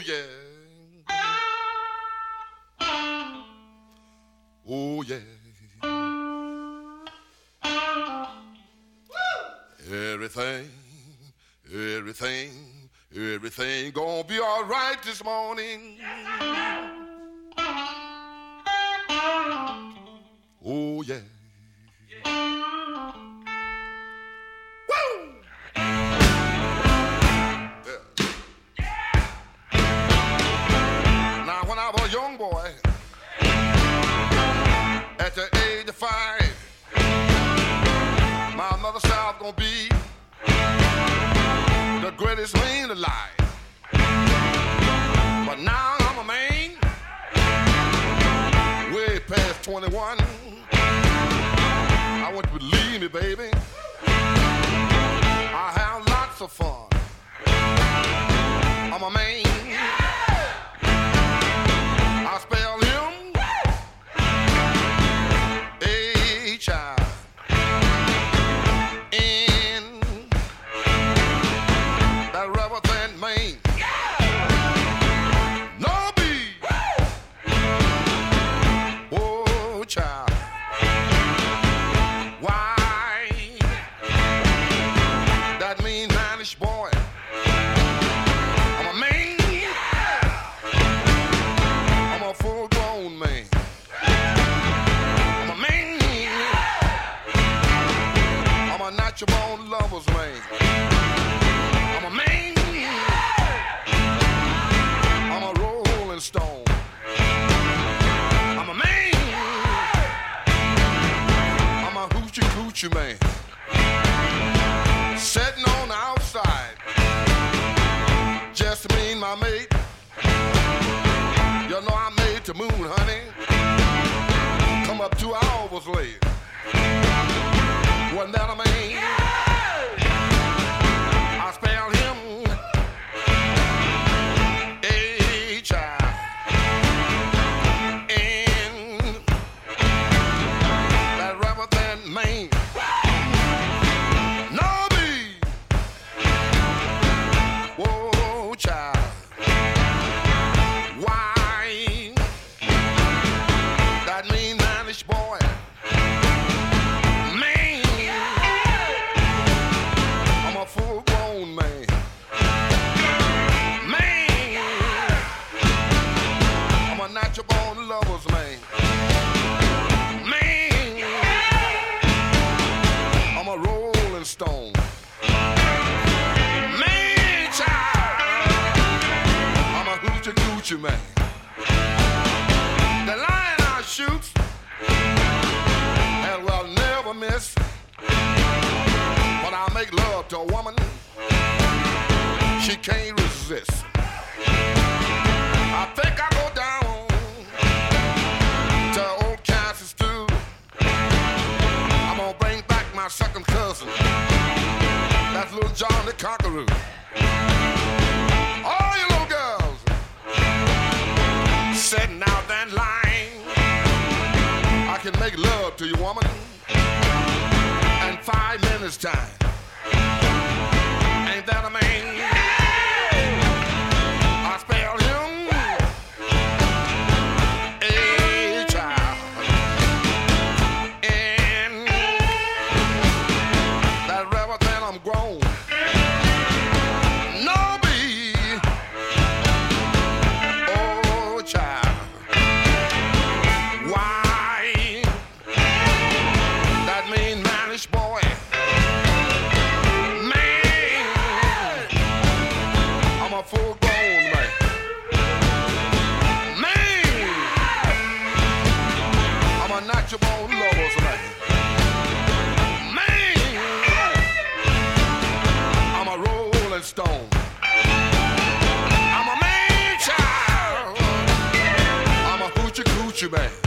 yeah. Oh, yeah. Everything gonna be all right this morning. Oh, yeah. Woo! Now, when I was a young boy, at the age of 5, my mother said I was gonna be the greatest man alive. But now I'm a man, way past 21. I want you to believe me, baby. I have lots of fun. I'm a man. I spell him H-I-N. That rubber than man. No B. Oh, child. Why? That mean manish boy. I'm a man. I'm a full-grown man. I'm a man. I'm a natural-born lover's man. I'm a man. I'm a rolling stone. I'm a man. I'm a hoochie coochie man. Sitting on the outside, just me and my mate. You know I made the moon, honey. Come up 2 hours late. Wasn't that a man? I spelled him H-I-N. That rubber than man. No B. Whoa, child. Why? That mean manish boy. Man. I'm a full-grown man. Man. I'm a natural-born lover's man. Man. I'm a rolling stone. Man, child. I'm a hoochie coochie man. The lion I shoot and will never miss. When I make love to a woman, she can't resist. I think I go down to old Kansas stew. I'm gonna bring back my second cousin. That's little John the Conqueror. All you little girls sitting out that line. I can make love to you, woman, in 5 minutes time. Ain't that a man? I spell him H-I-N. That rubber than I'm grown. No B. Oh, child. Why? That mean manish boy. Man. I'm a full-grown man. Man. I'm a natural lover's man. Man. I'm a rolling stone. I'm a man, child. I'm a hoochie coochie man.